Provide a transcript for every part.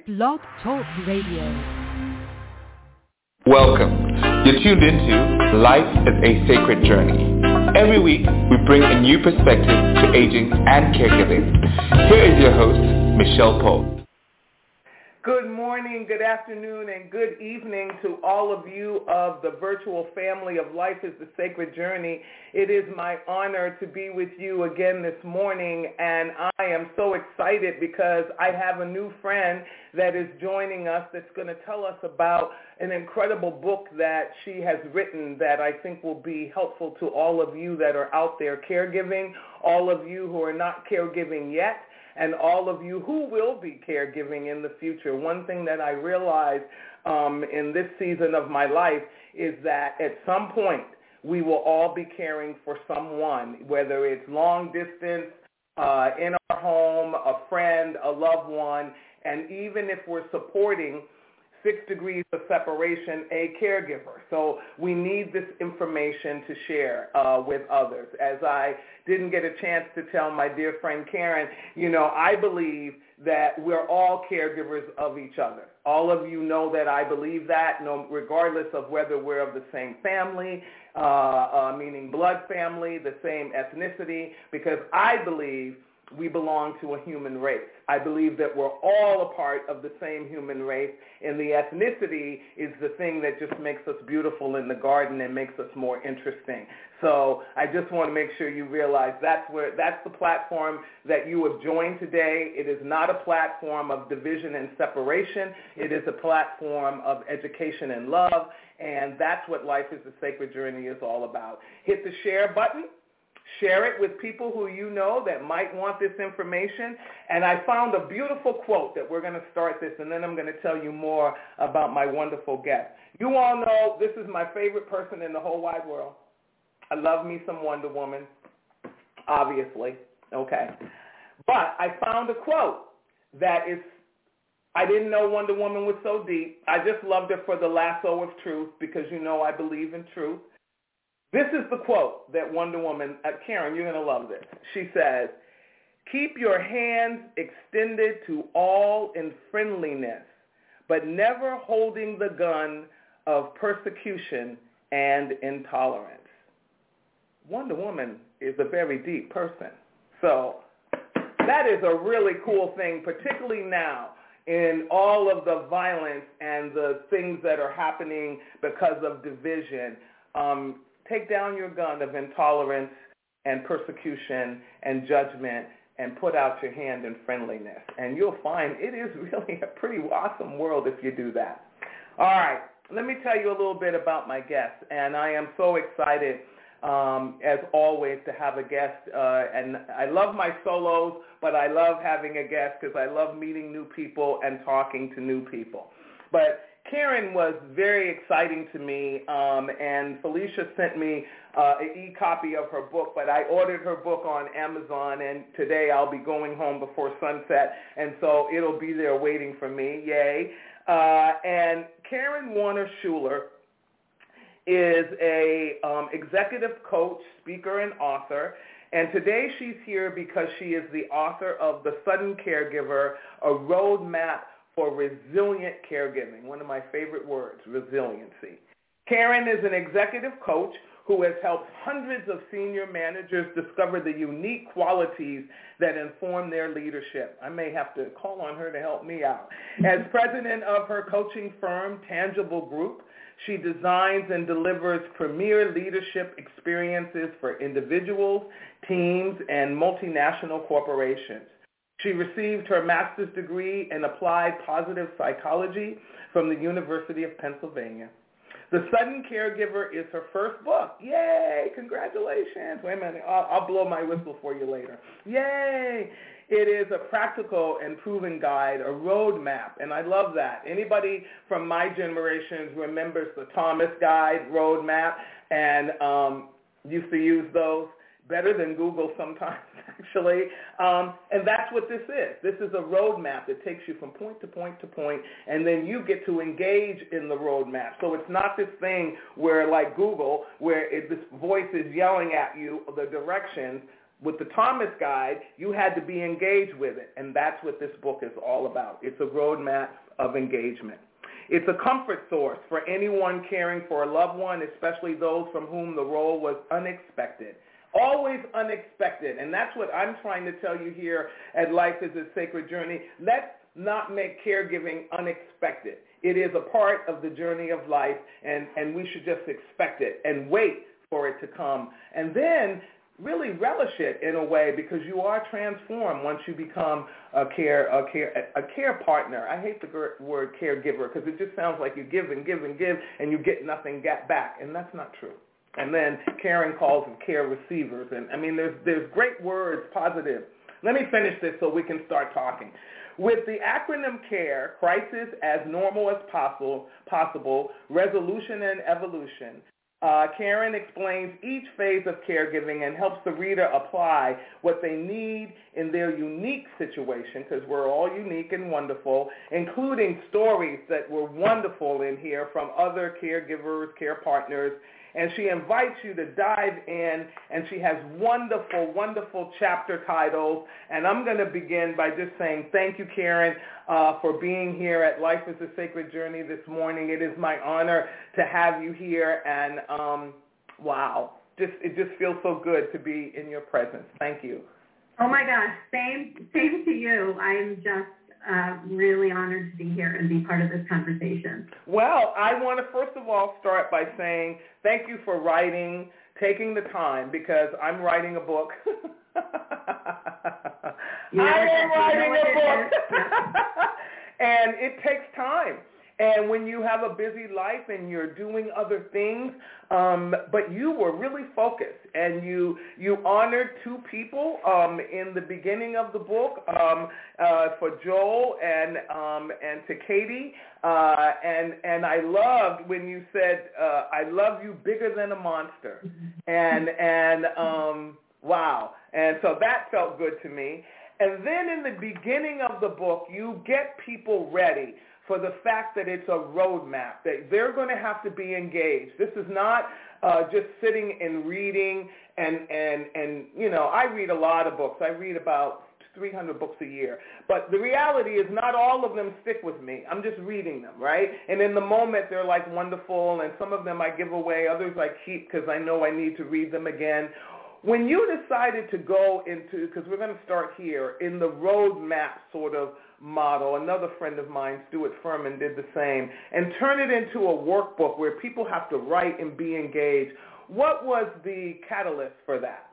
Blog Talk Radio. Welcome. You're tuned into Life is a Sacred Journey. Every week, we bring a new perspective to aging and caregiving. Here is your host, Michelle Pope. Good morning, good afternoon, and good evening to all of you of the virtual family of Life is the Sacred Journey. It is my honor to be with you again this morning, and I am so excited because I have a new friend that is joining us that's going to tell us about an incredible book that she has written that I think will be helpful to all of you that are out there caregiving, all of you who are not caregiving yet, and all of you who will be caregiving in the future. One thing that I realized in this season of my life is that at some point we will all be caring for someone, whether it's long distance, in our home, a friend, a loved one, and even if we're supporting 6 degrees of separation, a caregiver. So we need this information to share with others. As I didn't get a chance to tell my dear friend Karen, I believe that we're all caregivers of each other. All of you know that I believe that, regardless of whether we're of the same family, meaning blood family, the same ethnicity, because I believe we belong to a human race. I believe that we're all a part of the same human race, and the ethnicity is the thing that just makes us beautiful in the garden and makes us more interesting. So I just want to make sure you realize that's the platform that you have joined today. It is not a platform of division and separation. It is a platform of education and love, and that's what Life is a Sacred Journey is all about. Hit the share button. Share it with people who you know that might want this information. And I found a beautiful quote that we're going to start this, and then I'm going to tell you more about my wonderful guest. You all know this is my favorite person in the whole wide world. I love me some Wonder Woman, obviously. Okay. But I found a quote that is, I didn't know Wonder Woman was so deep. I just loved her for the lasso of truth because I believe in truth. This is the quote that Wonder Woman, Karen, you're going to love this. She says, "Keep your hands extended to all in friendliness, but never holding the gun of persecution and intolerance." Wonder Woman is a very deep person. So that is a really cool thing, particularly now in all of the violence and the things that are happening because of division. Take down your gun of intolerance and persecution and judgment and put out your hand in friendliness. And you'll find it is really a pretty awesome world if you do that. All right, let me tell you a little bit about my guest. And I am so excited, as always, to have a guest. And I love my solos, but I love having a guest because I love meeting new people and talking to new people. But Karen was very exciting to me, and Felicia sent me an e-copy of her book, but I ordered her book on Amazon, and today I'll be going home before sunset, and so it'll be there waiting for me. Yay. And Karen Warner-Schuler is a executive coach, speaker, and author. And today she's here because she is the author of The Sudden Caregiver, a roadmap for resilient caregiving, one of my favorite words, resiliency. Karen is an executive coach who has helped hundreds of senior managers discover the unique qualities that inform their leadership. I may have to call on her to help me out. As president of her coaching firm, Tangible Group, she designs and delivers premier leadership experiences for individuals, teams, and multinational corporations. She received her master's degree in applied positive psychology from the University of Pennsylvania. The Sudden Caregiver is her first book. Yay! Congratulations. Wait a minute. I'll blow my whistle for you later. Yay! It is a practical and proven guide, a roadmap, and I love that. Anybody from my generation remembers the Thomas Guide roadmap and used to use those? Better than Google sometimes, actually. And that's what this is. This is a roadmap that takes you from point to point to point, and then you get to engage in the roadmap. So it's not this thing where, like Google, where this voice is yelling at you the directions. With the Thomas Guide, you had to be engaged with it, and that's what this book is all about. It's a roadmap of engagement. It's a comfort source for anyone caring for a loved one, especially those from whom the role was unexpected. Always unexpected, and that's what I'm trying to tell you here at Life is a Sacred Journey. Let's not make caregiving unexpected. It is a part of the journey of life, and we should just expect it and wait for it to come. And then really relish it in a way, because you are transformed once you become a care partner. I hate the word caregiver because it just sounds like you give and give and give and you get nothing back, and that's not true. And then Karen calls them care receivers. And I mean, there's great words, positive. Let me finish this so we can start talking. With the acronym CARE, crisis as normal as possible, resolution and evolution, Karen explains each phase of caregiving and helps the reader apply what they need in their unique situation, because we're all unique and wonderful, including stories that were wonderful in here from other caregivers, care partners. And she invites you to dive in, and she has wonderful, wonderful chapter titles. And I'm going to begin by just saying thank you, Karen, for being here at Life is a Sacred Journey this morning. It is my honor to have you here, and wow, it just feels so good to be in your presence. Thank you. Oh, my gosh, same to you. I'm just really honored to be here and be part of this conversation. Well, I want to first of all start by saying thank you for taking the time, because I'm writing a book. I am writing a book. And it takes time. And when you have a busy life and you're doing other things, but you were really focused, and you honored two people in the beginning of the book, for Joel and to Katie, and I loved when you said, "I love you bigger than a monster," and wow, and so that felt good to me. And then in the beginning of the book, you get people ready for the fact that it's a roadmap, that they're going to have to be engaged. This is not just sitting and reading, and you know, I read a lot of books. I read about 300 books a year. But the reality is not all of them stick with me. I'm just reading them, right? And in the moment, they're like wonderful, and some of them I give away, others I keep because I know I need to read them again. When you decided to go into, because we're going to start here, in the roadmap sort of model, another friend of mine, Stuart Furman, did the same, and turn it into a workbook where people have to write and be engaged, what was the catalyst for that?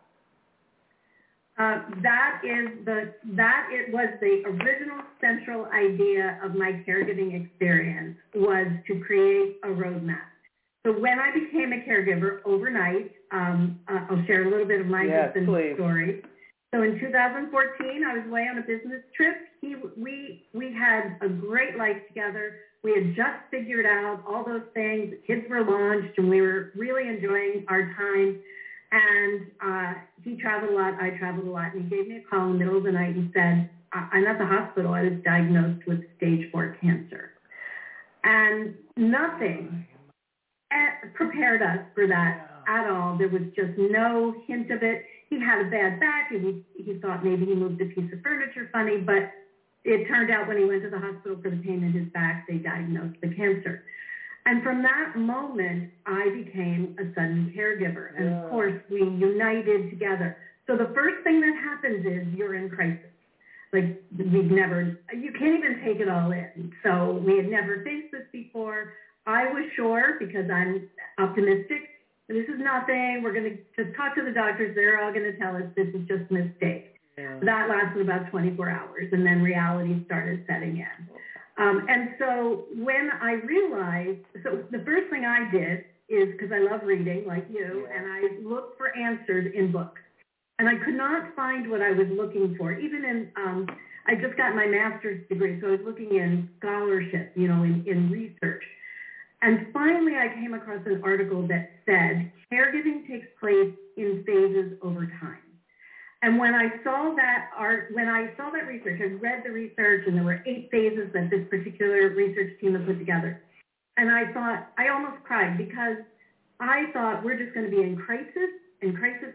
It was the original central idea of my caregiving experience, was to create a roadmap. So when I became a caregiver overnight, I'll share a little bit of my husband's story. So in 2014, I was away on a business trip. We had a great life together. We had just figured out all those things. The kids were launched, and we were really enjoying our time. And he traveled a lot. I traveled a lot. And he gave me a call in the middle of the night and said, I'm at the hospital. I was diagnosed with stage 4 cancer. And nothing prepared us for that at all. There was just no hint of it. He had a bad back, and he thought maybe he moved a piece of furniture funny, but it turned out when he went to the hospital for the pain in his back, they diagnosed the cancer. And from that moment, I became a sudden caregiver. And of course, we united together. So the first thing that happens is you're in crisis. Like, you can't even take it all in. So we had never faced this before. I was sure, because I'm optimistic, this is nothing. We're going to just talk to the doctors. They're all going to tell us this is just a mistake. Yeah. That lasted about 24 hours, and then reality started setting in. And so when I realized, so the first thing I did is, because I love reading like you, and I looked for answers in books. And I could not find what I was looking for. Even in, I just got my master's degree, so I was looking in scholarship, in research. And finally, I came across an article that said caregiving takes place in phases over time. And when I saw that research, I read the research, and there were 8 phases that this particular research team had put together. And I almost cried, because I thought we're just going to be in crisis, in crisis,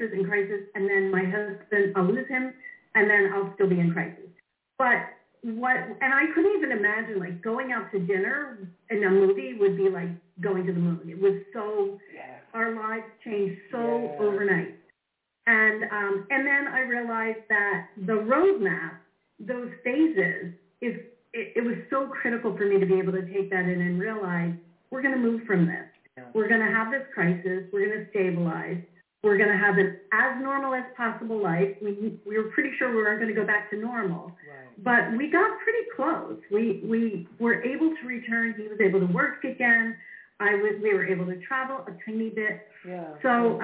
and then my husband, I'll lose him, and then I'll still be in crisis. But and I couldn't even imagine, like, going out to dinner in a movie would be like going to the moon. It was so, our lives changed so overnight. And then I realized that the roadmap, those phases, it was so critical for me to be able to take that in and realize we're going to move from this. Yeah. We're going to have this crisis. We're going to stabilize. We're going to have an as normal as possible life. We were pretty sure we weren't going to go back to normal. Right. But we got pretty close. We were able to return. He was able to work again. We were able to travel a tiny bit. Yeah. So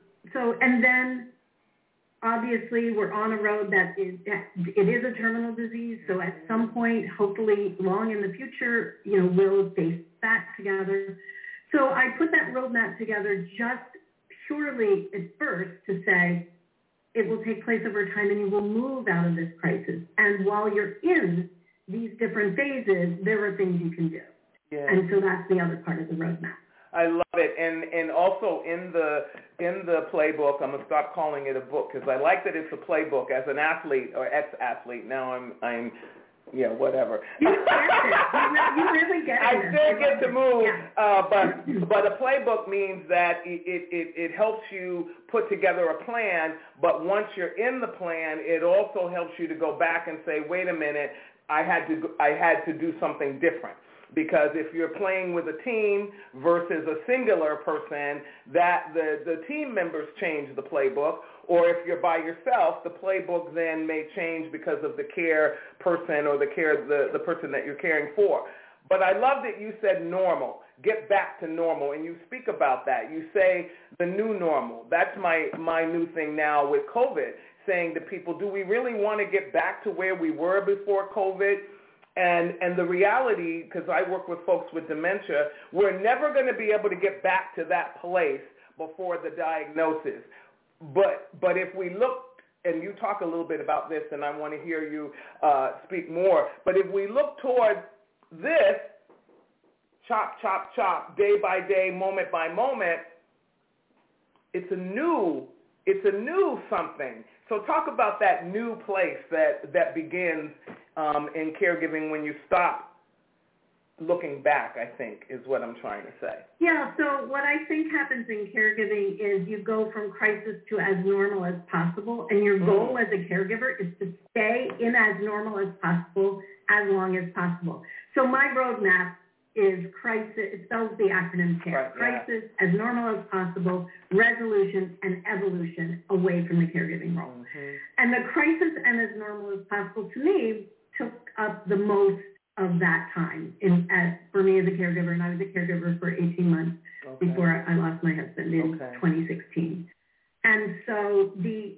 and then obviously we're on a road that it is a terminal disease. So at some point, hopefully long in the future, we'll face back together. So I put that roadmap together just purely at first to say it will take place over time and you will move out of this crisis. And while you're in these different phases, there are things you can do. Yeah. And so that's the other part of the roadmap. I love it. And also in the playbook, I'm going to stop calling it a book because I like that it's a playbook. As an athlete or ex-athlete, now I'm whatever. You get it. You really get it. I still get to move, but a playbook means that it helps you put together a plan, but once you're in the plan, it also helps you to go back and say, wait a minute, I had to do something different. Because if you're playing with a team versus a singular person, that the team members change the playbook. Or if you're by yourself, the playbook then may change because of the care person or the person that you're caring for. But I love that you said normal. Get back to normal. And you speak about that. You say the new normal. That's my new thing now with COVID, saying to people, do we really want to get back to where we were before COVID? And the reality, because I work with folks with dementia, we're never going to be able to get back to that place before the diagnosis. But if we look, and you talk a little bit about this, and I want to hear you speak more, but if we look toward this, chop, chop, chop, day by day, moment by moment, it's a new something. So talk about that new place that begins in caregiving when you stop looking back, I think, is what I'm trying to say. Yeah, so what I think happens in caregiving is you go from crisis to as normal as possible, and your goal as a caregiver is to stay in as normal as possible as long as possible. So my roadmap is crisis, it spells the acronym CARE, right, crisis, as normal as possible, resolution, and evolution away from the caregiving role. Mm-hmm. And the crisis and as normal as possible, to me, took up the most of that time for me as a caregiver, and I was a caregiver for 18 months before I lost my husband in 2016. And so the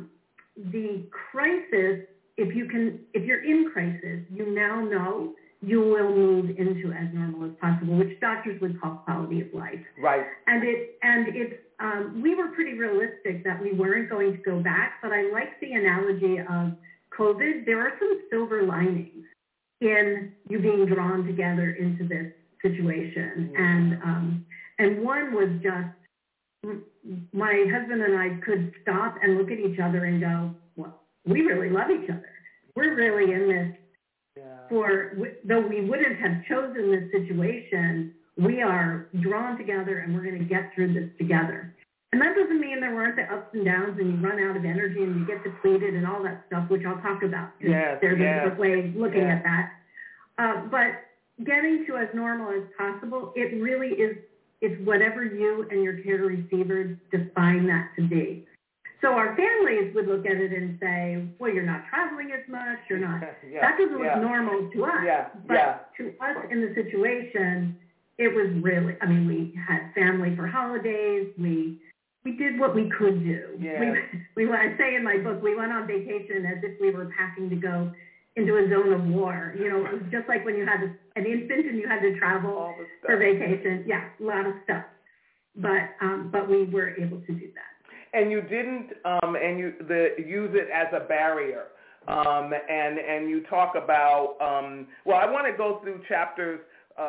crisis, if you're in crisis, you now know you will move into as normal as possible, which doctors would call quality of life. Right. And it's we were pretty realistic that we weren't going to go back, but I like the analogy of COVID. There are some silver linings in you being drawn together into this situation. Mm-hmm. And one was just my husband and I could stop and look at each other and go, well, we really love each other. We're really in this. Though we wouldn't have chosen this situation, we are drawn together and we're going to get through this together. And that doesn't mean there weren't the ups and downs and you run out of energy and you get depleted and all that stuff, which I'll talk about. There's a different way of looking at that. But getting to as normal as possible, it really is, it's whatever you and your care receivers define that to be. So our families would look at it and say, well, you're not traveling as much, you're not, that doesn't look normal to us. But to us in the situation, it was really, I mean, we had family for holidays, we did what we could do. I say in my book, we went on vacation as if we were packing to go into a zone of war. You know, it was just like when you had an infant and you had to travel for vacation. Yeah, a lot of stuff. But we were able to do that. And you didn't, use it as a barrier. And you talk about, well, I want to go through chapters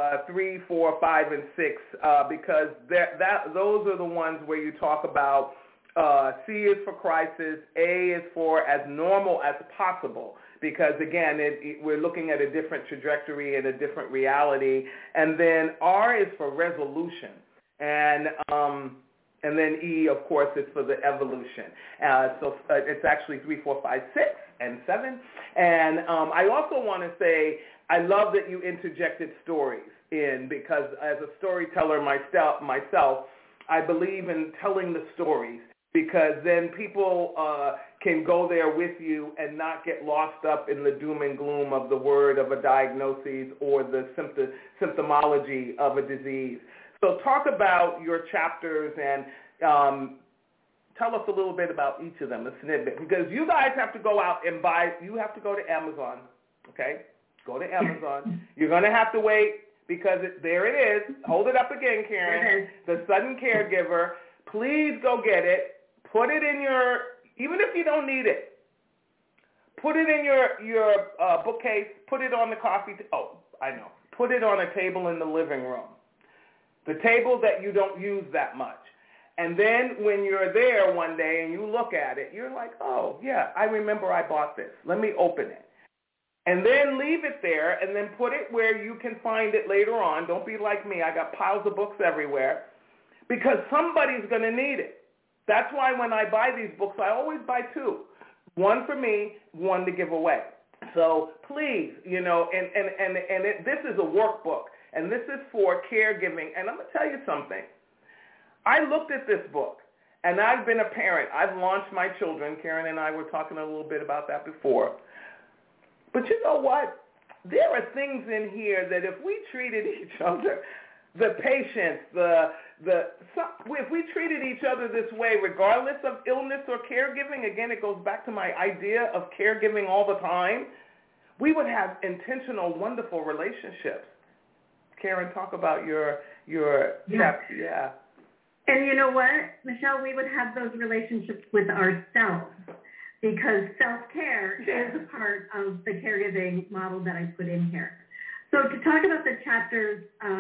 3, 4, 5, and 6 because those are the ones where you talk about C is for crisis. A is for as normal as possible, because, again, we're looking at a different trajectory and a different reality. And then R is for resolution. And then E, of course, is for the evolution. So it's actually 3, 4, 5, 6, and 7. And I also want to say I love that you interjected stories in, because as a storyteller myself, I believe in telling the stories, because then people can go there with you and not get lost up in the doom and gloom of the word of a diagnosis or the symptomology of a disease. So talk about your chapters and tell us a little bit about each of them, a snippet, because you guys have to go out and buy. You have to go to Amazon, okay? Go to Amazon. You're going to have to wait, because there it is. Hold it up again, Karen. The Sudden Caregiver. Please go get it. Put it in your, even if you don't need it, put it in your bookcase. Put it on the put it on a table in the living room. The table that you don't use that much. And then when you're there one day and you look at it, you're like, oh, yeah, I remember I bought this. Let me open it. And then leave it there, and then put it where you can find it later on. Don't be like me. I got piles of books everywhere, because somebody's going to need it. That's why when I buy these books, I always buy 2. One for me, one to give away. So please, this is a workbook, and this is for caregiving. And I'm going to tell you something. I looked at this book, and I've been a parent. I've launched my children. Karen and I were talking a little bit about that before. But you know what? There are things in here that if we treated each other, the patients, if we treated each other this way, regardless of illness or caregiving, again, it goes back to my idea of caregiving all the time, we would have intentional, wonderful relationships. Karen, talk about your yeah. And you know what, Michelle, we would have those relationships with ourselves, because self-care is a part of the caregiving model that I put in here. So to talk about the chapters,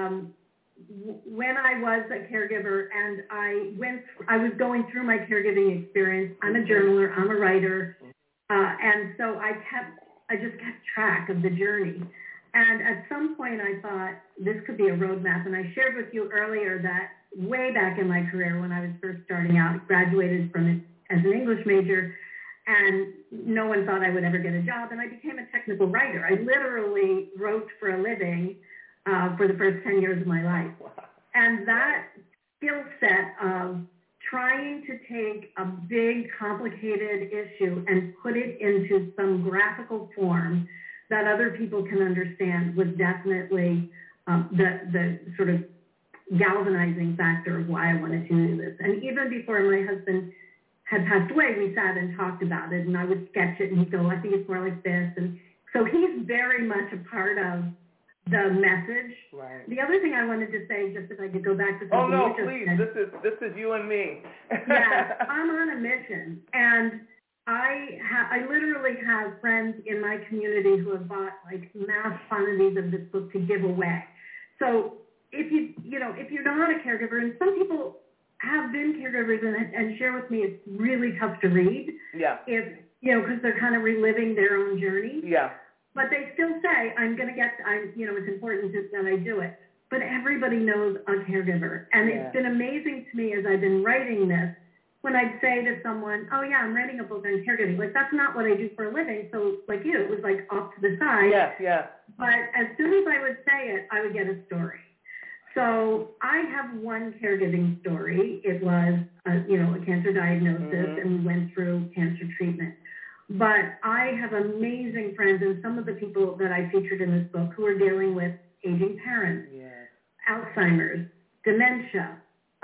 when I was a caregiver and I was going through my caregiving experience, I'm a journaler, I'm a writer, and so I just kept track of the journey. And at some point I thought this could be a roadmap, and I shared with you earlier that way back in my career when I was first starting out, I graduated as an English major, and no one thought I would ever get a job, and I became a technical writer. I literally wrote for a living for the first 10 years of my life. And that skill set of trying to take a big, complicated issue and put it into some graphical form that other people can understand was definitely the sort of galvanizing factor of why I wanted to do this. And even before my husband had passed away, we sat and talked about it, and I would sketch it, and he'd go, I think it's more like this. And so he's very much a part of the message. Right. The other thing I wanted to say, just if I could go back to something you just please. said. This is you and me. Yeah, I'm on a mission, and I literally have friends in my community who have bought like mass quantities of this book to give away. So if you're not a caregiver, and some people have been caregivers and share with me it's really tough to read. Yeah. Because they're kind of reliving their own journey. Yeah. But they still say, it's important that I do it. But everybody knows a caregiver. And It's been amazing to me as I've been writing this, when I'd say to someone, oh yeah, I'm writing a book on caregiving. Like, that's not what I do for a living. So like it was like off to the side. Yeah. But as soon as I would say it, I would get a story. So I have one caregiving story. It was, a cancer diagnosis, and we went through cancer treatment. But I have amazing friends, and some of the people that I featured in this book who are dealing with aging parents, Alzheimer's, dementia,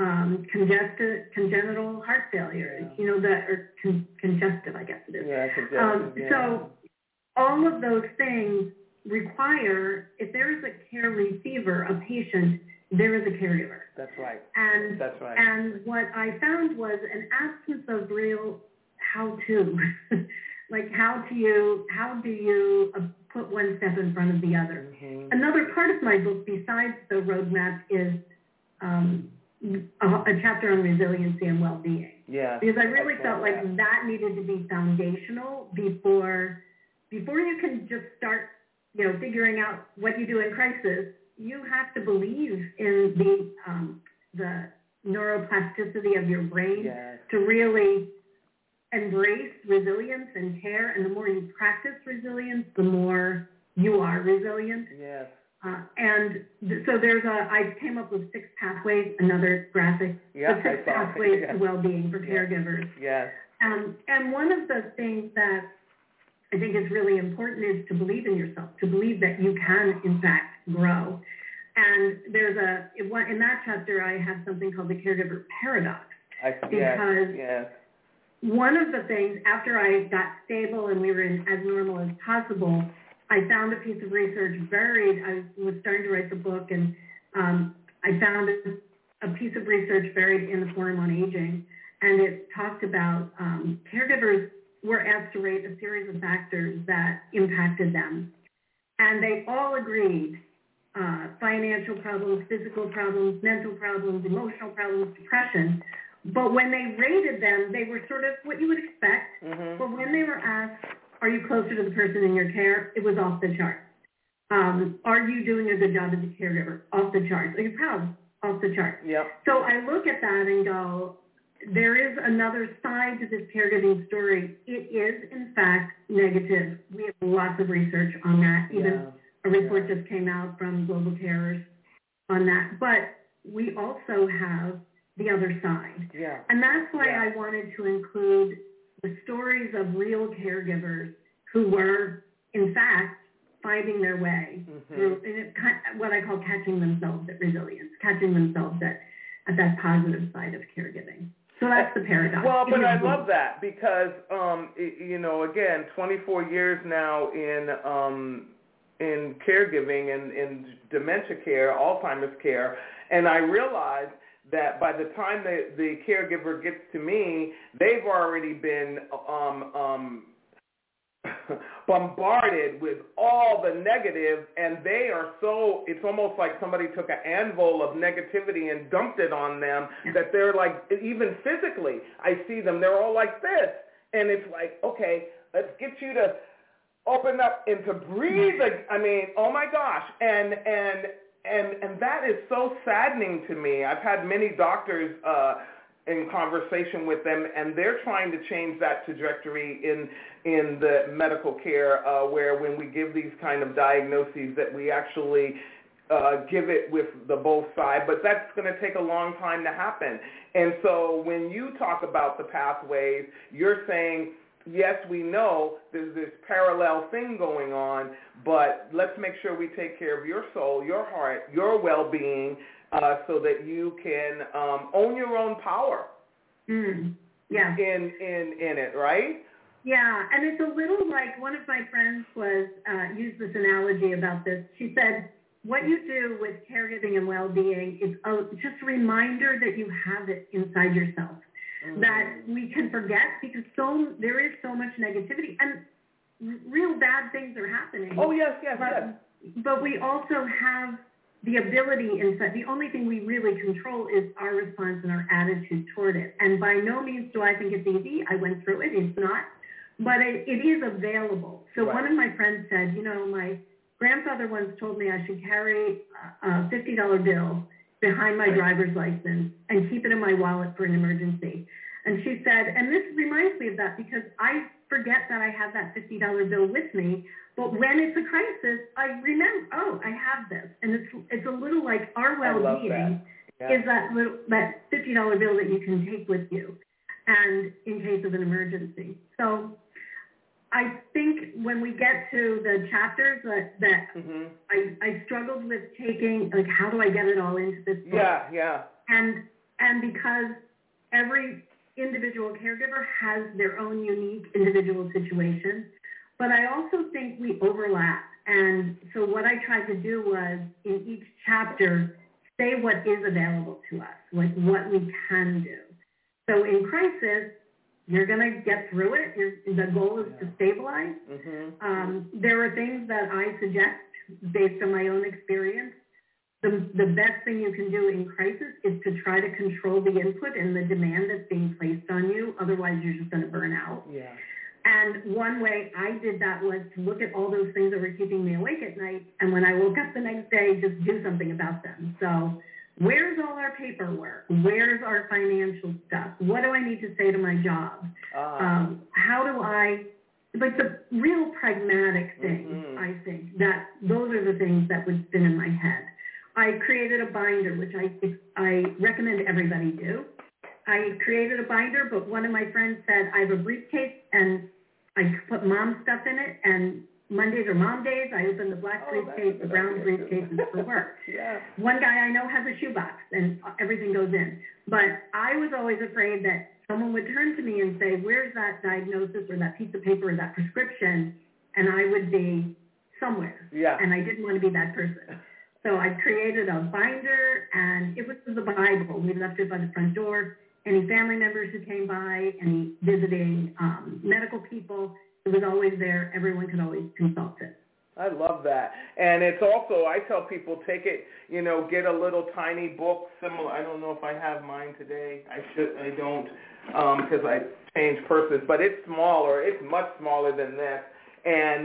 congenital heart failure, congestive, I guess it is. Yeah, congestive, So all of those things require, if there is a care receiver, a patient, there is a caregiver. That's right. That's right. And what I found was an absence of real how-to. Like how do you put one step in front of the other? Mm-hmm. Another part of my book, besides the roadmap, is a chapter on resiliency and well-being. Yeah. Because I really felt like that needed to be foundational before you can just start, figuring out what you do in crisis. You have to believe in the neuroplasticity of your brain to really embrace resilience and care. And the more you practice resilience, the more you are resilient. Yes. So I came up with 6 pathways, another graphic, the 6 pathways to well-being for caregivers. Yes. And one of the things that I think is really important is to believe in yourself, to believe that you can, in fact, grow. And there's in that chapter, I have something called the caregiver paradox. Because one of the things, after I got stable and we were in as normal as possible, I found a piece of research buried. I was starting to write the book, and I found a piece of research buried in the Forum on Aging, and it talked about caregivers were asked to rate a series of factors that impacted them. And they all agreed, financial problems, physical problems, mental problems, emotional problems, depression. But when they rated them, they were sort of what you would expect. Mm-hmm. But when they were asked, are you closer to the person in your care? It was off the charts. Are you doing a good job as a caregiver? Off the charts. Are you proud? Off the charts. Yep. So I look at that and go, there is another side to this caregiving story. It is, in fact, negative. We have lots of research on that. Even a report just came out from Global Carers on that. But we also have the other side. Yeah. And that's why I wanted to include the stories of real caregivers who were, in fact, finding their way through what I call catching themselves at resilience, catching themselves at that positive side of caregiving. So that's the paradox. Well, but I love that because, again, 24 years now in caregiving and in dementia care, Alzheimer's care, and I realized that by the time the caregiver gets to me, they've already been bombarded with all the negative, and they are it's almost like somebody took an anvil of negativity and dumped it on them, that they're like, even physically, I see them, they're all like this. And it's like, okay, let's get you to open up and to breathe. I mean, oh my gosh. And that is so saddening to me. I've had many doctors in conversation with them, and they're trying to change that trajectory in the medical care where when we give these kind of diagnoses that we actually give it with the both sides, but that's going to take a long time to happen. And so when you talk about the pathways, you're saying, yes, we know there's this parallel thing going on, but let's make sure we take care of your soul, your heart, your well-being, so that you can own your own power. Yeah. In it, right? Yeah, and it's a little like one of my friends used this analogy about this. She said, what you do with caregiving and well-being is just a reminder that you have it inside yourself. That we can forget because there is so much negativity and real bad things are happening. Oh, yes. But we also have the ability inside. The only thing we really control is our response and our attitude toward it. And by no means do I think it's easy. I went through it. It's not. But it is available. So one of my friends said, my grandfather once told me I should carry a $50 bill behind my driver's license and keep it in my wallet for an emergency. And she said, and this reminds me of that because I forget that I have that $50 bill with me, but when it's a crisis, I remember, I have this. And it's a little like our well-being is that $50 bill that you can take with you and in case of an emergency. So I think when we get to the chapters that I struggled with taking, like, how do I get it all into this book? Yeah. And because every individual caregiver has their own unique individual situation, but I also think we overlap. And so what I tried to do was in each chapter say what is available to us, like what we can do. So in crisis, you're going to get through it. The goal is to stabilize. There are things that I suggest based on my own experience. the best thing you can do in crisis is to try to control the input and the demand that's being placed on you. Otherwise, you're just going to burn out. Yeah. And one way I did that was to look at all those things that were keeping me awake at night, and when I woke up the next day, just do something about them. So where's all our paperwork? Where's our financial stuff? What do I need to say to my job? How do I, like the real pragmatic things, I think, that those are the things that would spin in my head. I created a binder, which I recommend everybody do. I created a binder, but one of my friends said, I have a briefcase and I put mom stuff in it, and Mondays are mom days. I open the black briefcase, the brown briefcase is for work. Yeah. One guy I know has a shoebox and everything goes in. But I was always afraid that someone would turn to me and say, where's that diagnosis or that piece of paper or that prescription? And I would be somewhere. Yeah. And I didn't want to be that person. So I created a binder, and it was the Bible. We left it by the front door. Any family members who came by, any visiting medical people, it was always there. Everyone could always consult it. I love that. And it's also, I tell people, take it, get a little tiny book similar. I don't know if I have mine today. I don't, because I changed purses. But it's smaller. It's much smaller than this. And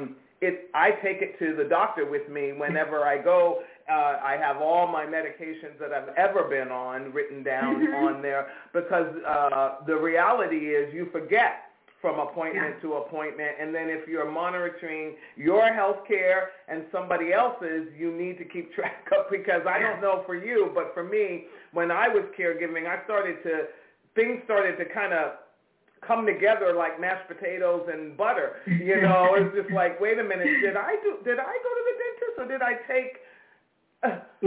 I take it to the doctor with me whenever I go. I have all my medications that I've ever been on written down on there, because the reality is you forget from appointment to appointment, and then if you're monitoring your health care and somebody else's, you need to keep track of, because I don't know for you, but for me, when I was caregiving, things started to kind of come together like mashed potatoes and butter. It's just like, wait a minute, did I go to the dentist, or did I take? What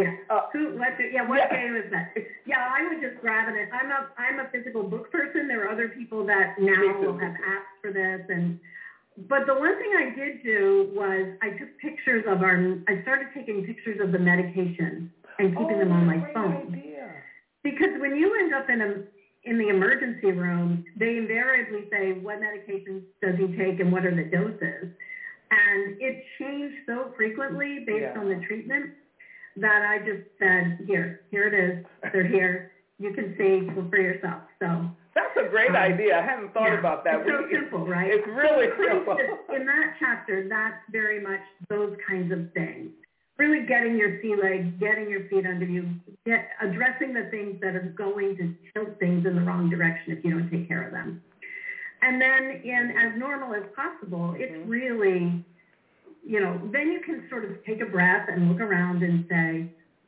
day was that? Yeah, I was just grabbing it. I'm a physical book person. There are other people that now will have apps for this, but the one thing I did do was I took pictures I started taking pictures of the medication and keeping them on my phone. Idea. Because when you end up in the emergency room, they invariably say, what medications does he take and what are the doses? And it changed so frequently based on the treatment that I just said, here it is. They're here. You can see for yourself. So that's a great idea. I hadn't thought about that. It's so simple, right? It's really simple. In that chapter, that's very much those kinds of things. Really getting your sea legs, getting your feet under you, addressing the things that are going to tilt things in the wrong direction if you don't take care of them. And then in as normal as possible, it's really, then you can sort of take a breath and look around and say,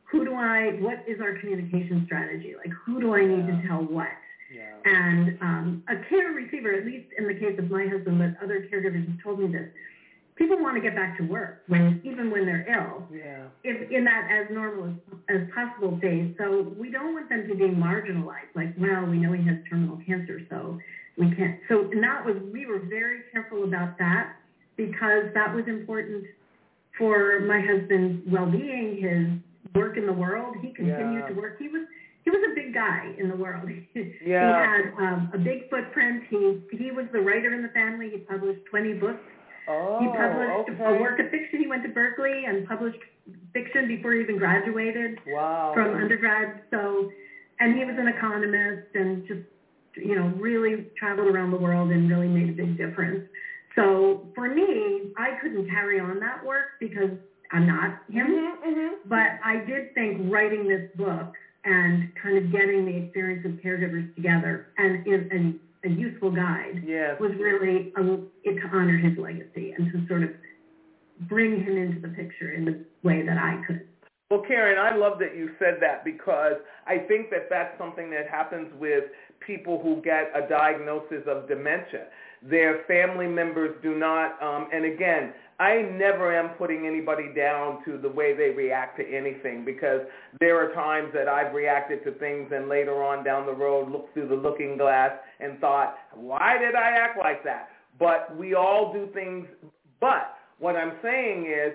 what is our communication strategy? Like, who do I need to tell what? Yeah. And a care receiver, at least in the case of my husband, but other caregivers have told me this, people want to get back to work even when they're ill, in that as normal as possible phase. So we don't want them to be marginalized, like, well, we know he has terminal cancer, so we can't. So we were very careful about that, because that was important for my husband's well-being, his work in the world. He continued to work. He was a big guy in the world. He had a big footprint. He was the writer in the family. He published 20 books. He published a work of fiction. He went to Berkeley and published fiction before he even graduated from undergrad. So, and he was an economist and just, really traveled around the world and really made a big difference. So for me, I couldn't carry on that work because I'm not him. But I did think writing this book and kind of getting the experience of caregivers together and a useful guide was really it to honor his legacy and to sort of bring him into the picture in the way that I could. Well, Karen, I love that you said that, because I think that that's something that happens with people who get a diagnosis of dementia. Their family members do not, and again, I never am putting anybody down to the way they react to anything, because there are times that I've reacted to things and later on down the road looked through the looking glass and thought, why did I act like that? But we all do things. But what I'm saying is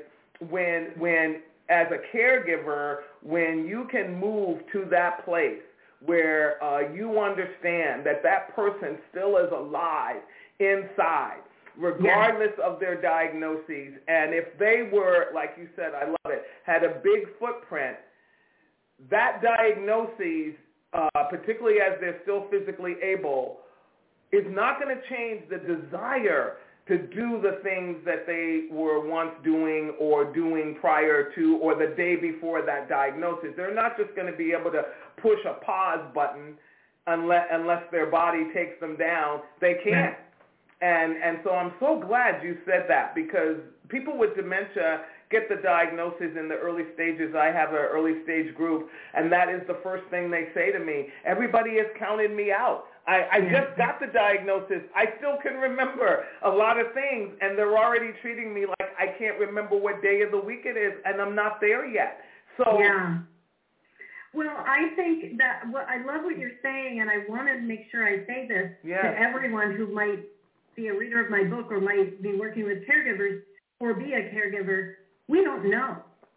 when as a caregiver, when you can move to that place where you understand that person still is alive inside, regardless of their diagnoses. And if they were, like you said, I love it, had a big footprint, that diagnosis, particularly as they're still physically able, is not going to change the desire to do the things that they were once doing or doing prior to or the day before that diagnosis. They're not just going to be able to push a pause button unless their body takes them down. They can't. And so I'm so glad you said that, because people with dementia get the diagnosis in the early stages. I have an early stage group, and that is the first thing they say to me. Everybody has counted me out. I just got the diagnosis. I still can remember a lot of things, and they're already treating me like I can't remember what day of the week it is, and I'm not there yet. So yeah. Well, I think that I love what you're saying, and I want to make sure I say this to everyone who might be a reader of my book or might be working with caregivers or be a caregiver. We don't know.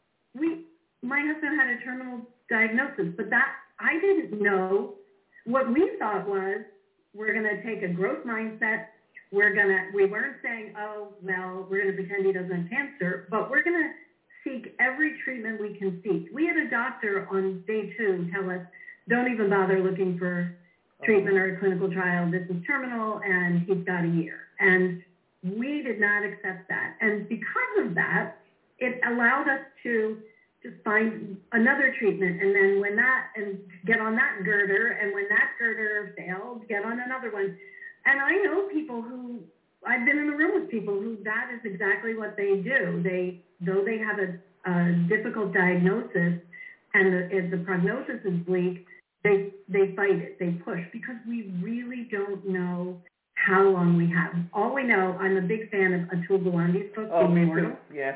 My husband had a terminal diagnosis, but that I didn't know. What we thought was, we're going to take a growth mindset. We weren't saying, oh, well, we're going to pretend he doesn't have cancer, but we're going to seek every treatment we can seek. We had a doctor on day 2 tell us, don't even bother looking for treatment or a clinical trial. This is terminal, and he's got a year. And we did not accept that. And because of that, it allowed us to just find another treatment, and then and get on that girder, and when that girder failed, get on another one. And I know people who, I've been in the room with people who that is exactly what they do. Though they have a difficult diagnosis and if the prognosis is bleak, they fight it, they push, because we really don't know how long we have. All we know, I'm a big fan of Atul Gawande's book, Oh, me Immortal. too. Yes.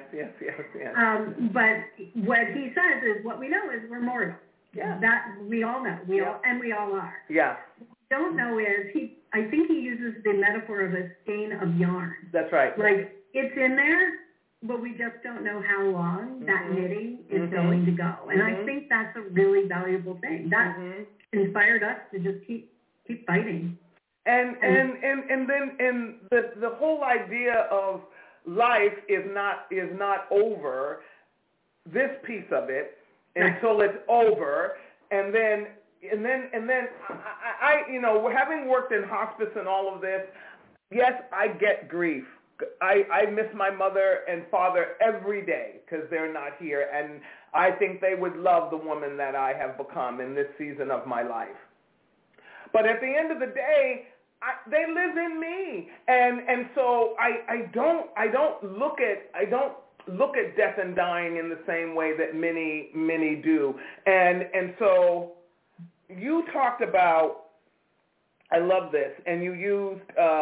But what he says is, what we know is we're mortal. Yeah. That we all know. We all are. Yeah. What we don't know is, I think he uses the metaphor of a skein of yarn. That's right. Like, it's in there, but we just don't know how long that knitting is going to go. And I think that's a really valuable thing. That inspired us to just keep fighting. And then the whole idea of life is not over, this piece of it, until it's over, and then I having worked in hospice and all of this, yes, I get grief. I miss my mother and father every day because they're not here, and I think they would love the woman that I have become in this season of my life. But at the end of the day, they live in me, and so I don't look at death and dying in the same way that many do, and so you talked about, I love this, and you used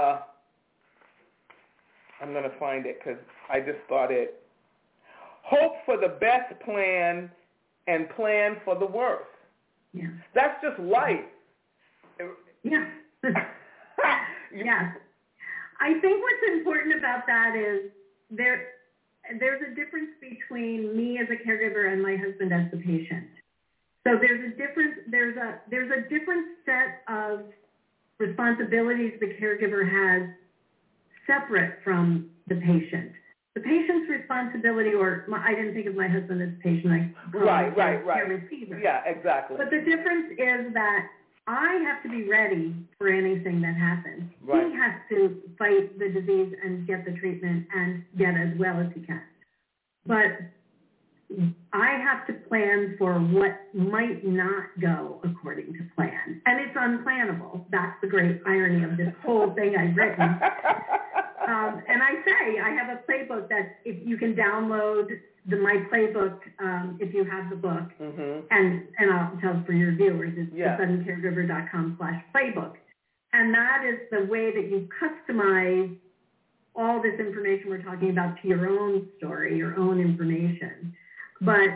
I'm going to find it because I just thought it. Hope for the best plan and plan for the worst. Yeah. That's just life. Yeah. Yeah. I think what's important about that is there's a difference between me as a caregiver and my husband as the patient. So there's a different set of responsibilities the caregiver has separate from the patient. The patient's responsibility, I didn't think of my husband as a patient. Right. Care receiver. Yeah, exactly. But the difference is that I have to be ready for anything that happens. Right. He has to fight the disease and get the treatment and get as well as he can. But I have to plan for what might not go according to plan. And it's unplannable. That's the great irony of this whole thing I've written. And I have a playbook that if you can download my playbook if you have the book, and I'll tell for your viewers, it's thesuddencaregiver.com/playbook. And that is the way that you customize all this information we're talking about to your own story, your own information. But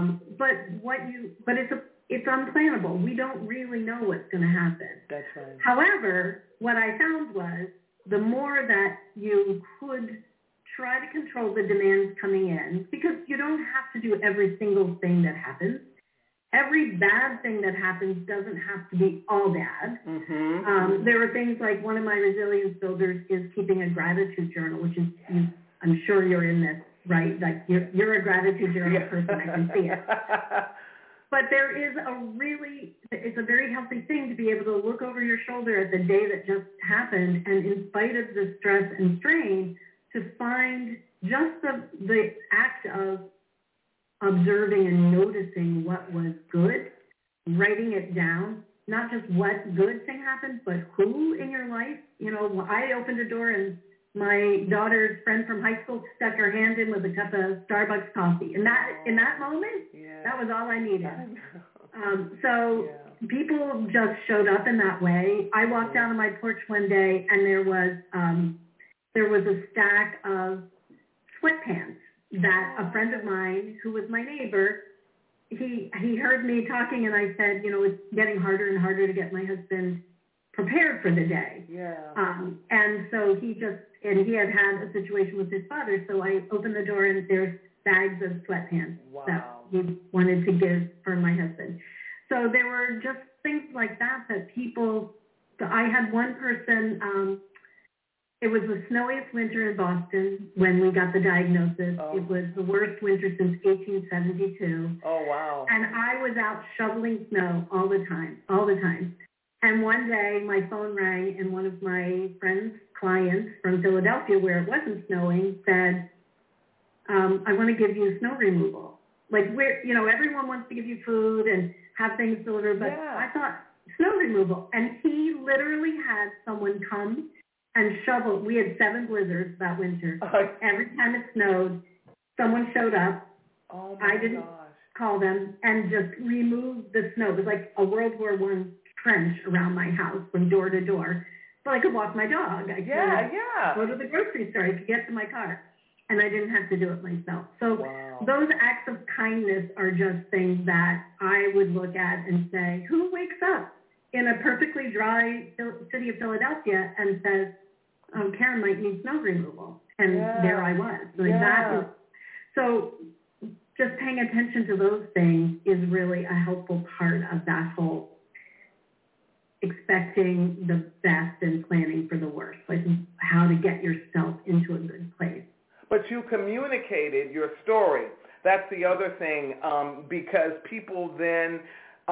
it's unplannable. We don't really know what's going to happen. That's right. However, what I found was the more that you could try to control the demands coming in, because you don't have to do every single thing that happens. every bad thing that happens doesn't have to be all bad. Mm-hmm. There are things like one of my resilience builders is keeping a gratitude journal, which is, I'm sure you're in this, right? Like you're a gratitude journal person, I can see it. But there is it's a very healthy thing to be able to look over your shoulder at the day that just happened, and in spite of the stress and strain, to find just the act of observing and noticing what was good, writing it down, not just what good thing happened, but who in your life. You know, I opened a door and my daughter's friend from high school stuck her hand in with a cup of Starbucks coffee. And in that moment, that was all I needed. People just showed up in that way. I walked down on my porch one day and there was a stack of sweatpants that a friend of mine who was my neighbor, he heard me talking, and I said, you know, it's getting harder and harder to get my husband prepared for the day. And so he had a situation with his father, so I opened the door and there's bags of sweatpants that he wanted to give for my husband. So there were just things like that I had one person, it was the snowiest winter in Boston when we got the diagnosis. It was the worst winter since 1872. Oh, wow. And I was out shoveling snow all the time. And one day my phone rang and one of my friend's clients from Philadelphia, where it wasn't snowing, said, I want to give you snow removal. Like, everyone wants to give you food and have things delivered, but I thought snow removal. And he literally had someone come and shovel. We had 7 blizzards that winter. Every time it snowed, someone showed up. I didn't call them, and just removed the snow. It was like a World War I trench around my house from door to door. So I could walk my dog. I could go to the grocery store. I could get to my car. And I didn't have to do it myself. So those acts of kindness are just things that I would look at and say, who wakes up in a perfectly dry city of Philadelphia and says, Karen might need snow removal. And there I was. So just paying attention to those things is really a helpful part of that whole expecting the best and planning for the worst, like how to get yourself into a good place. But you communicated your story. That's the other thing, because people then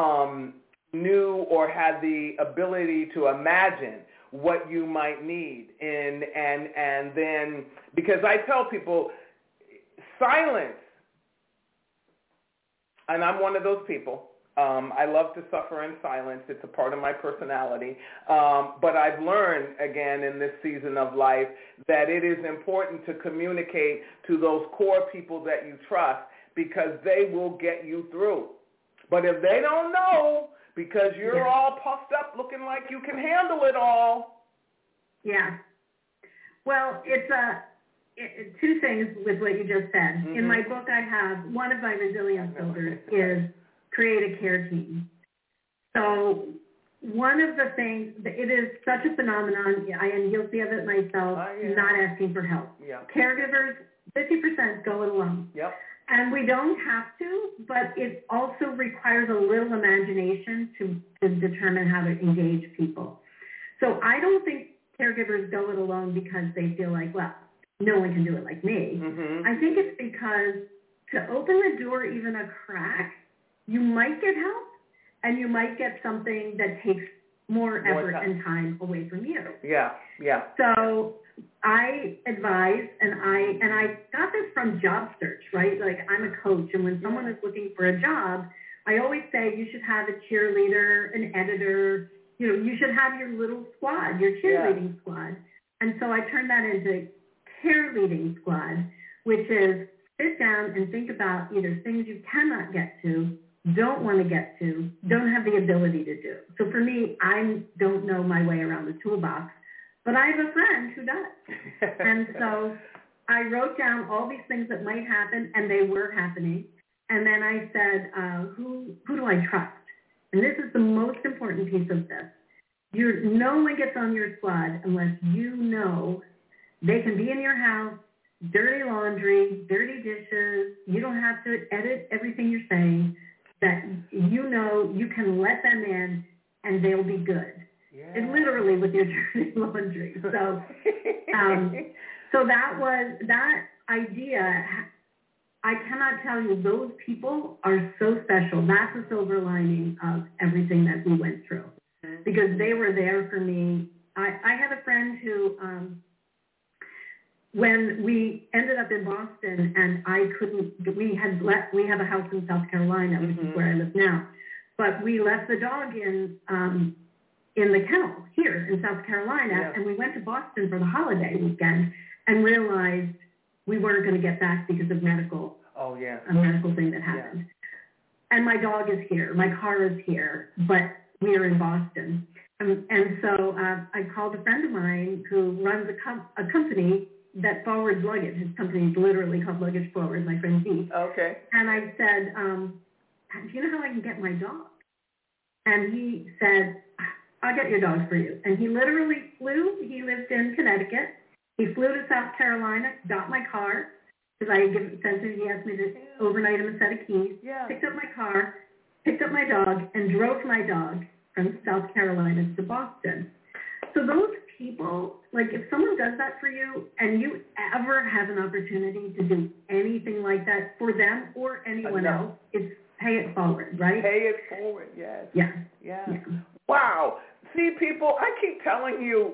knew or had the ability to imagine what you might need. And then, because I tell people, silence, and I'm one of those people. I love to suffer in silence. It's a part of my personality. But I've learned, again, in this season of life, that it is important to communicate to those core people that you trust, because they will get you through. But if they don't know, because you're all puffed up looking like you can handle it all. Yeah. Well, it's two things with what you just said. Mm-hmm. In my book, I have one of my resilience builders is create a care team. So one of the things, it is such a phenomenon, I am guilty of it myself, not asking for help. Yeah. Caregivers, 50% go it alone. Yep. And we don't have to, but it also requires a little imagination to determine how to engage people. So I don't think caregivers go it alone because they feel like, well, no one can do it like me. Mm-hmm. I think it's because to open the door even a crack, you might get help, and you might get something that takes more effort and time away from you. Yeah. So I advise, and I got this from job search, right? Like, I'm a coach, and when someone is looking for a job, I always say you should have a cheerleader, an editor. You should have your little squad, your cheerleading squad. And so I turned that into care leading squad, which is sit down and think about either things you cannot get to, don't want to get to, don't have the ability to do. So for me, I don't know my way around the toolbox, but I have a friend who does. And so I wrote down all these things that might happen, and they were happening. And then I said, who do I trust? And this is the most important piece of this. No one gets on your squad unless you know they can be in your house, dirty laundry, dirty dishes. You don't have to edit everything you're saying. that you know you can let them in and they'll be good. Yeah. And literally with your dirty laundry. So, so that idea, I cannot tell you, those people are so special. That's the silver lining of everything that we went through, because they were there for me. I had a friend who, when we ended up in Boston and we have a house in South Carolina, which is where I live now, but we left the dog in the kennel here in South Carolina, and we went to Boston for the holiday weekend and realized we weren't going to get back because of a medical thing that happened. And my dog is here, my car is here, but we are in Boston. And so I called a friend of mine who runs a company that forwards luggage. His company is literally called Luggage Forward, my friend Dee. Okay. And I said, do you know how I can get my dog? And he said, I'll get your dog for you. And he literally flew. He lived in Connecticut. He flew to South Carolina, got my car, because I sent him, he asked me to overnight him a set of keys, picked up my car, picked up my dog, and drove my dog from South Carolina to Boston. So those people, like if someone does that for you and you ever have an opportunity to do anything like that for them or anyone else, it's pay it forward, right? Pay it forward, yes. Yeah. Wow. See, people, I keep telling you,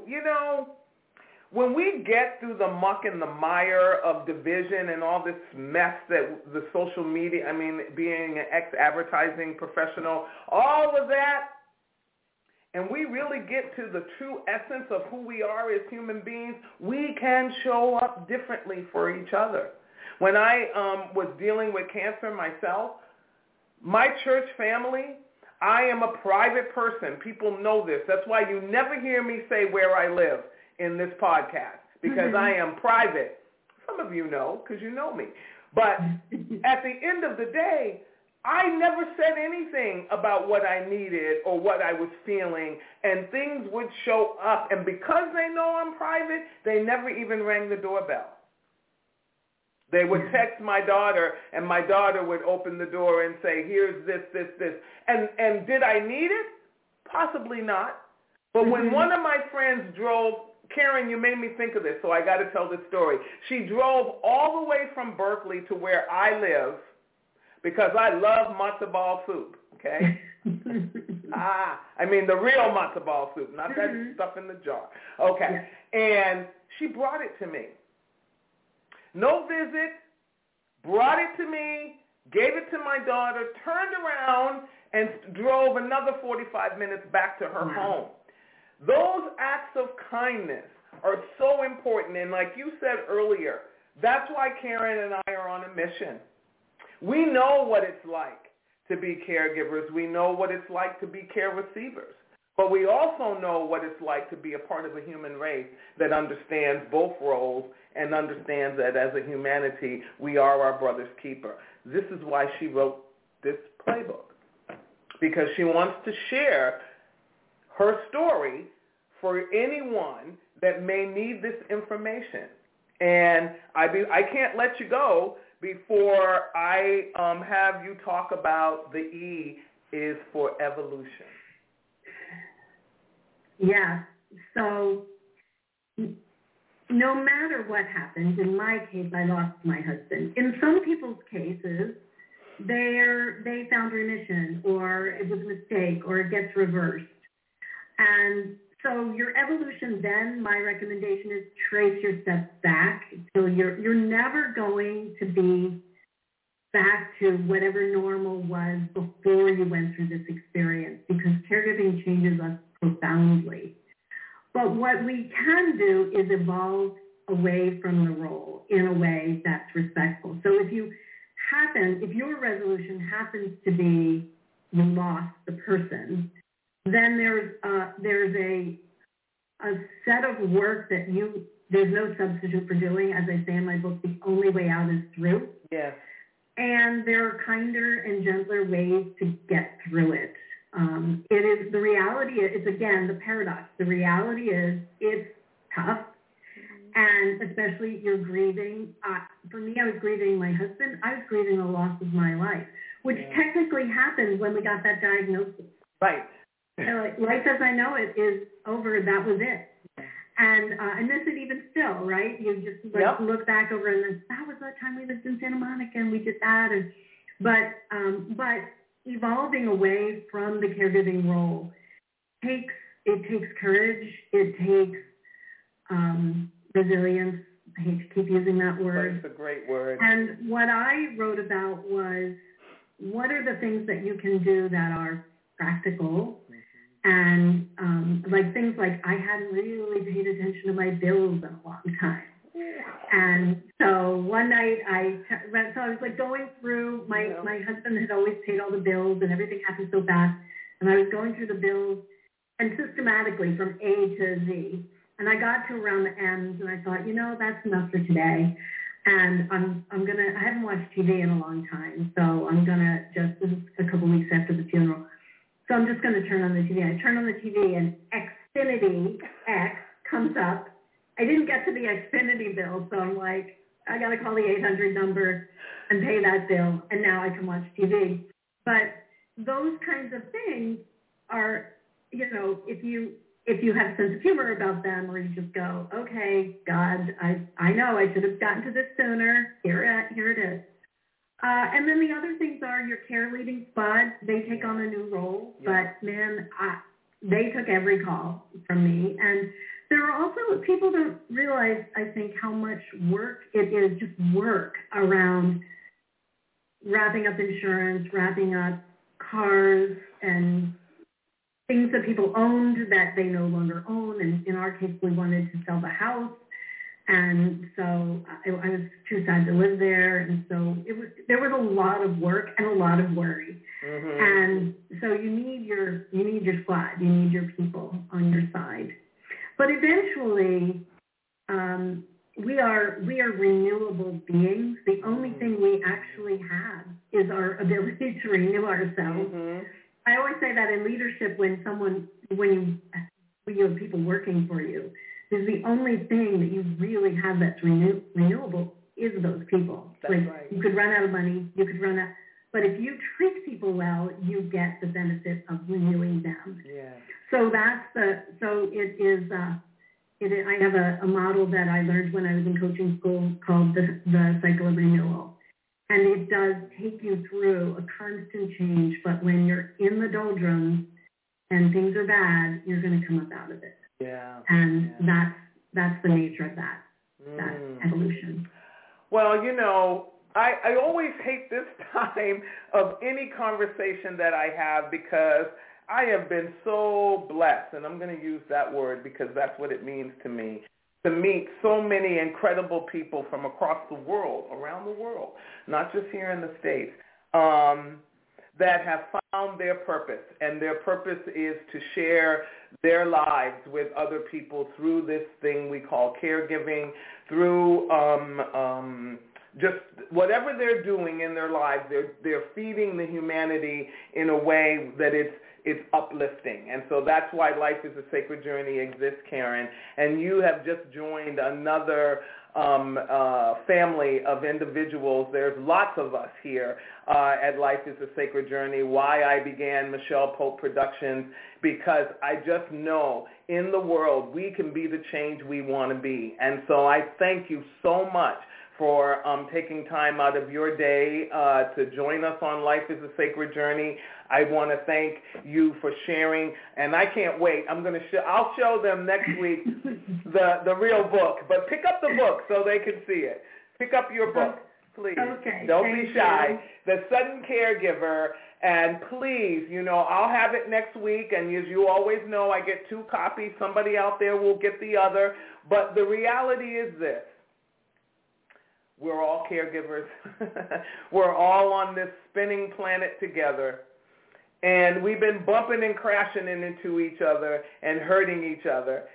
when we get through the muck and the mire of division and all this mess that the social media, being an ex-advertising professional, all of that, and we really get to the true essence of who we are as human beings, we can show up differently for each other. When I was dealing with cancer myself, my church family, I am a private person. People know this. That's why you never hear me say where I live in this podcast, because I am private. Some of you know because you know me. But at the end of the day, I never said anything about what I needed or what I was feeling, and things would show up. And because they know I'm private, they never even rang the doorbell. They would text my daughter, and my daughter would open the door and say, here's this. And did I need it? Possibly not. But when one of my friends drove, Karen, you made me think of this, so I got to tell this story. She drove all the way from Berkeley to where I live because I love matzo ball soup, okay? The real matzo ball soup, not that stuff in the jar. Okay. And she brought it to me. No visit, brought it to me, gave it to my daughter, turned around, and drove another 45 minutes back to her home. Those acts of kindness are so important. And like you said earlier, that's why Karen and I are on a mission. We know what it's like to be caregivers. We know what it's like to be care receivers. But we also know what it's like to be a part of a human race that understands both roles and understands that as a humanity, we are our brother's keeper. This is why she wrote this playbook, because she wants to share her story for anyone that may need this information. And I can't let you go before I have you talk about the E is for evolution. Yeah. So no matter what happens, in my case, I lost my husband. In some people's cases, they found remission, or it was a mistake, or it gets reversed. And so your evolution then, my recommendation is trace your steps back. So you're never going to be back to whatever normal was before you went through this experience, because caregiving changes us profoundly. But what we can do is evolve away from the role in a way that's respectful. So if your resolution happens to be you lost the person, then there's a set of work that there's no substitute for doing. As I say in my book, the only way out is through. Yes. And there are kinder and gentler ways to get through it. It is the reality. It's again the paradox. The reality is it's tough, and especially you're grieving. For me, I was grieving my husband. I was grieving the loss of my life. which technically happened when we got that diagnosis. Right. Life as I know it is over. That was it. And this is even still, right? You just look back over and that was that time we lived in Santa Monica and we did that. But evolving away from the caregiving role takes courage. It takes resilience. I hate to keep using that word. That's a great word. And what I wrote about was, what are the things that you can do that are practical? And like things like I hadn't really paid attention to my bills in a long time. And so one night I was like going through, my husband had always paid all the bills and everything happened so fast. And I was going through the bills and systematically from A to Z. And I got to around the ends and I thought, that's enough for today. And I haven't watched TV in a long time. So this is a couple weeks after the funeral. So I'm just going to turn on the TV. I turn on the TV and Xfinity X comes up. I didn't get to the Xfinity bill, so I'm like, I got to call the 800 number and pay that bill, and now I can watch TV. But those kinds of things are, if you have a sense of humor about them, or you just go, okay, God, I know I should have gotten to this sooner. Here it is. And then the other things are your care leading squad. They take on a new role, but man, they took every call from me. And there are also, people don't realize, I think, how much work it is, just work around wrapping up insurance, wrapping up cars and things that people owned that they no longer own. And in our case, we wanted to sell the house. And so I was too sad to live there. And so there was a lot of work and a lot of worry. Mm-hmm. And so you need your squad, you need your people on your side. But eventually, we are renewable beings. The only thing we actually have is our ability to renew ourselves. Mm-hmm. I always say that in leadership, when you have people working for you, is the only thing that you really have that's renewable is those people. That's right. You could run out of money, but if you treat people well, you get the benefit of renewing them. Yeah. So it is. I have a model that I learned when I was in coaching school called the cycle of renewal, and it does take you through a constant change. But when you're in the doldrums and things are bad, you're going to come up out of it. Yeah. And that's the nature of that evolution. Well, I always hate this time of any conversation that I have because I have been so blessed, and I'm going to use that word because that's what it means to me, to meet so many incredible people from across the world, around the world, not just here in the States, that have found their purpose, and their purpose is to share their lives with other people through this thing we call caregiving, through just whatever they're doing in their lives. They're feeding the humanity in a way that it's uplifting. And so that's why Life is a Sacred Journey exists, Karen. And you have just joined another family of individuals. There's lots of us here at Life is a Sacred Journey. Why I began Michelle Pope Productions, because I just know in the world we can be the change we want to be. And so I thank you so much for taking time out of your day to join us on Life is a Sacred Journey. I want to thank you for sharing, and I can't wait. I'll show them next week the real book, but pick up the book so they can see it. Pick up your book, please. Okay. Don't be shy. The Sudden Caregiver, and please, I'll have it next week, and as you always know, I get 2 copies. Somebody out there will get the other, but the reality is this. We're all caregivers. We're all on this spinning planet together. And we've been bumping and crashing into each other and hurting each other.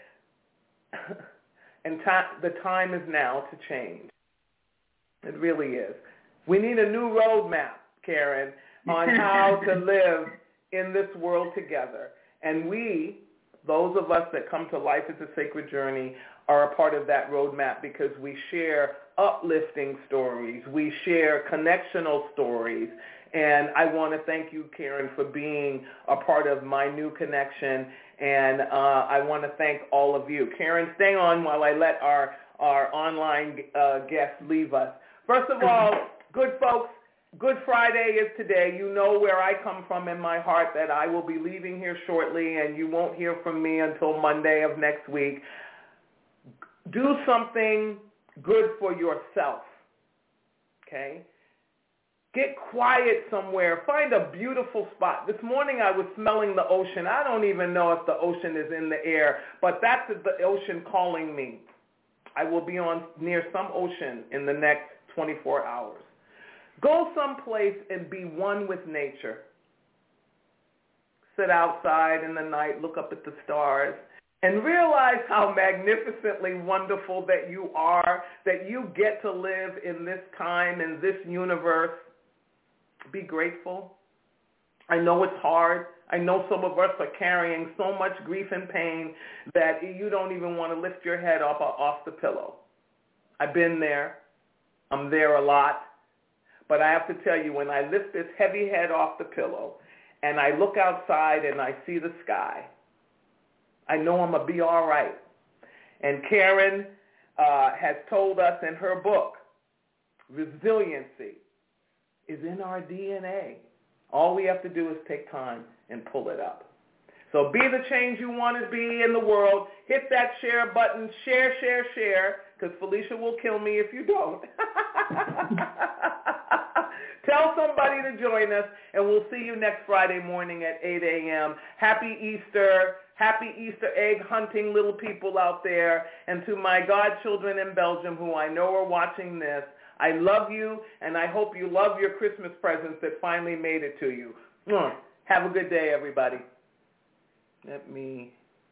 And the time is now to change. It really is. We need a new roadmap, Karen, on how to live in this world together. And we, those of us that come to Life is a Sacred Journey, are a part of that roadmap because we share uplifting stories. We share connectional stories. And I want to thank you, Karen, for being a part of my new connection. And I want to thank all of you. Karen, stay on while I let our online guests leave us. First of all, good folks, Good Friday is today. You know where I come from in my heart, that I will be leaving here shortly, and you won't hear from me until Monday of next week. Do something good for yourself, okay? Get quiet somewhere. Find a beautiful spot. This morning I was smelling the ocean. I don't even know if the ocean is in the air, but that's the ocean calling me. I will be near some ocean in the next 24 hours. Go someplace and be one with nature. Sit outside in the night, look up at the stars, and realize how magnificently wonderful that you are, that you get to live in this time, in this universe. Be grateful. I know it's hard. I know some of us are carrying so much grief and pain that you don't even want to lift your head up off the pillow. I've been there. I'm there a lot. But I have to tell you, when I lift this heavy head off the pillow and I look outside and I see the sky, I know I'm going to be all right. And Karen has told us in her book, resiliency is in our DNA. All we have to do is take time and pull it up. So be the change you want to be in the world. Hit that share button. Share, share, share, because Felicia will kill me if you don't. Tell somebody to join us, and we'll see you next Friday morning at 8 a.m. Happy Easter. Happy Easter egg hunting little people out there. And to my godchildren in Belgium who I know are watching this, I love you, and I hope you love your Christmas presents that finally made it to you. Have a good day, everybody. Let me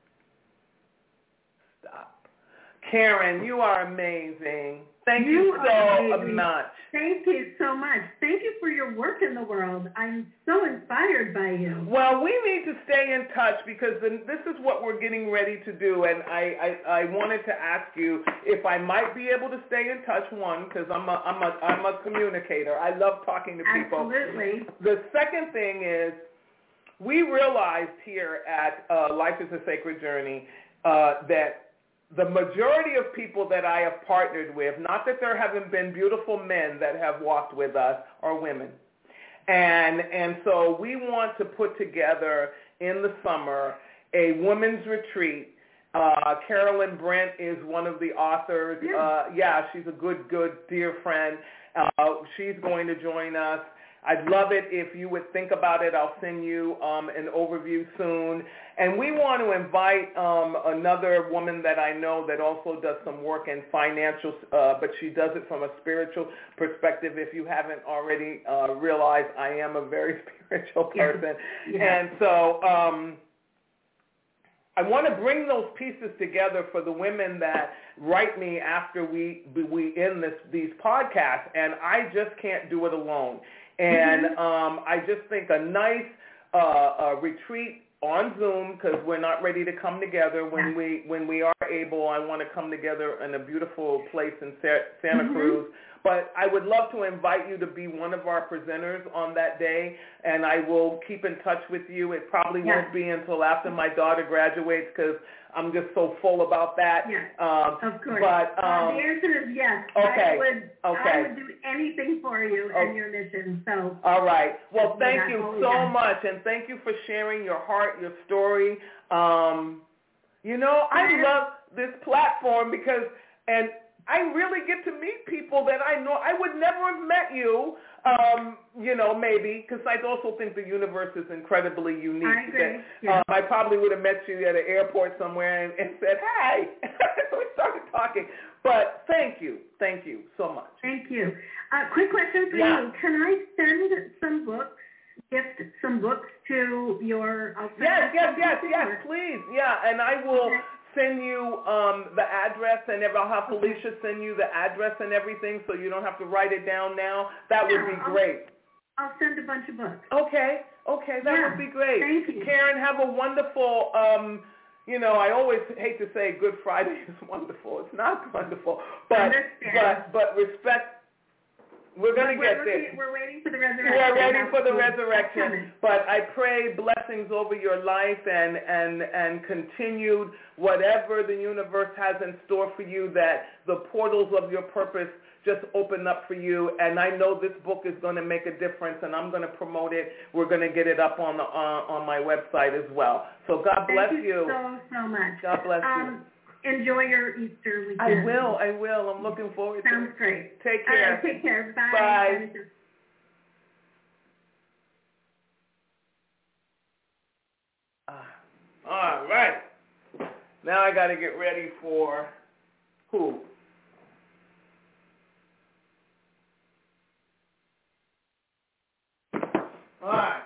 stop. Karen, you are amazing. Thank you so much. Thank you so much. Thank you for your work in the world. I'm so inspired by you. Well, we need to stay in touch because this is what we're getting ready to do, and I wanted to ask you if I might be able to stay in touch. One, because I'm a communicator. I love talking to people. Absolutely. The second thing is, we realized here at Life is a Sacred Journey that the majority of people that I have partnered with, not that there haven't been beautiful men that have walked with us, are women. And so we want to put together in the summer a women's retreat. Carolyn Brent is one of the authors. She's a good, dear friend. She's going to join us. I'd love it if you would think about it. I'll send you an overview soon. And we want to invite another woman that I know that also does some work in financial, but she does it from a spiritual perspective. If you haven't already realized, I am a very spiritual person. Yeah. And so I want to bring those pieces together for the women that write me after we end these podcasts, and I just can't do it alone. And I just think a nice retreat on Zoom, because we're not ready to come together. When we are able, I want to come together in a beautiful place in Santa Cruz. But I would love to invite you to be one of our presenters on that day, and I will keep in touch with you. It probably won't be until after my daughter graduates, because I'm just so full about that. Yes, of course. But the answer is yes. Okay. I would do anything for you and your mission. So. All right. Well, thank you so much, and thank you for sharing your heart, your story. I love this platform because I really get to meet people that I know. I would never have met you, maybe, because I also think the universe is incredibly unique. I agree. I probably would have met you at an airport somewhere and said, "Hi." So we started talking. But thank you so much. Thank you. Quick question for you. Can I send gift some books to your... Yes, please. Yeah, and I will... send you the address, and I'll have Felicia send you the address and everything, so you don't have to write it down now. That would be great. I'll send a bunch of books. Okay, that would be great. Thank you. Karen, have a wonderful, I always hate to say Good Friday is wonderful. It's not wonderful, but respect We're going to get there. We're waiting for the resurrection. We're ready for the resurrection. But I pray blessings over your life and continued whatever the universe has in store for you, that the portals of your purpose just open up for you. And I know this book is going to make a difference, and I'm going to promote it. We're going to get it up on my website as well. So God bless you. Thank you so much. God bless you. Enjoy your Easter weekend. I will. I'm looking forward to it. Sounds great. Take care. Take care. Bye. Bye. All right. Now I got to get ready for who? All right.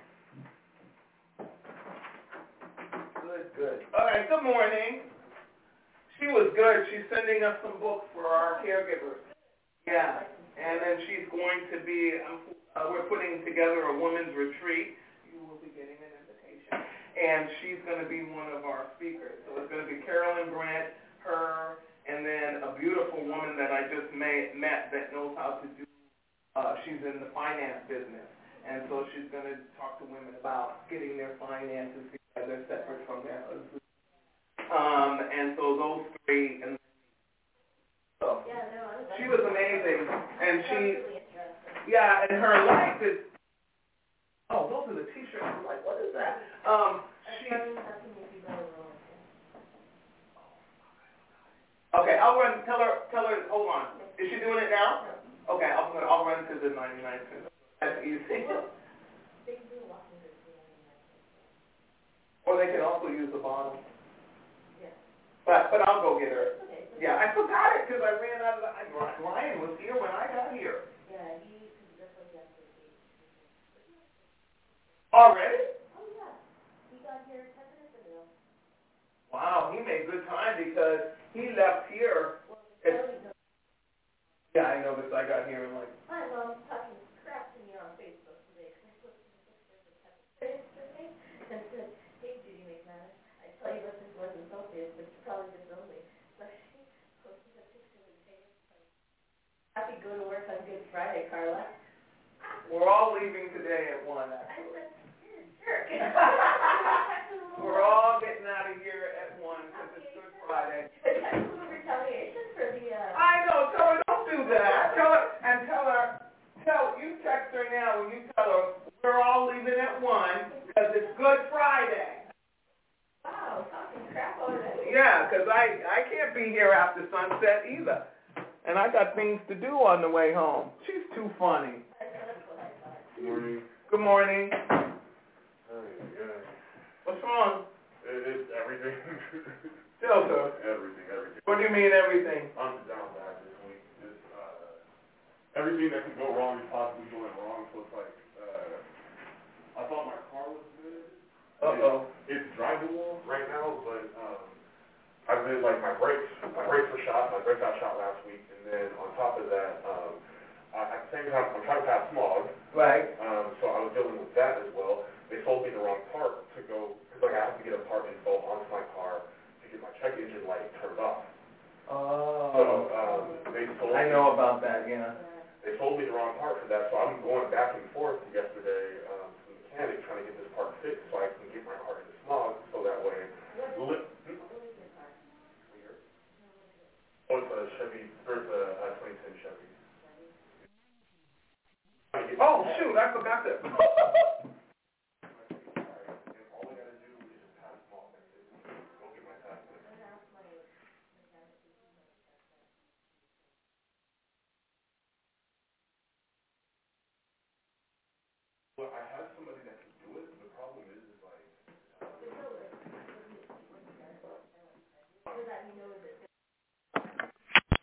Good. All right, good morning. She was good. She's sending us some books for our caregivers. Yeah, and then she's going to be, we're putting together a women's retreat. You will be getting an invitation. And she's going to be one of our speakers. So it's going to be Carolyn Brandt, her, and then a beautiful woman that I just met that knows how to do, she's in the finance business. And so she's going to talk to women about getting their finances together separate from their husbands. And so those three, and so she was amazing. And and her life is, those are the t-shirts. I'm like, what is that? Okay, I'll run, tell her, hold on. Is she doing it now? Okay, I'll run to the 99 cents. That's easy. Or they can also use the bottle. But I'll go get her. Yeah, I forgot it because I ran out of Ryan was here when I got here. Yeah, already? Oh, yeah. He got here 10 minutes ago. Wow, he made good time because he left here. Yeah, I noticed. I got here and like. My mom's talking crap to me on Facebook today because I posted a picture of the pepper yesterday and said, "Hey, Judy McManus, I tell you what this wasn't associated, but it's probably just only." But she posted a picture of the day. Happy go to work on Good Friday, Carla. We're all leaving today at 1. Actually. You're a jerk. We're all getting out of here at 1 because it's Good Friday. Retaliation for the. I know. Tell her don't do that. Tell her. You text her now when you tell her we're all leaving at 1 because it's Good Friday. Wow, talking crap already. Yeah, because I can't be here after sunset either, and I got things to do on the way home. She's too funny. Good morning. Good morning. Oh, yeah. What's wrong? It's everything. Tell her. Everything. What do you mean everything? I'm down bad this week. Just, everything that could go wrong is possibly going wrong. So it's like, I thought my car was good. It's drivable right now, but I've been like my brakes were shot. My brakes got shot last week, and then on top of that, at the same time, I'm trying to pass smog. Right. So I was dealing with that as well. They sold me the wrong part to go, because like I have to get a part info onto my car to get my check engine light turned off. Oh. So they sold I know about that, yeah. They sold me the wrong part for that, so I'm going back and forth yesterday to the mechanic trying to get this part fixed so I can get my car into smog, so that way. Oh, it's a Chevy, or it's a 2010 Chevy. Oh, shoot, I forgot that. Well, I have somebody that can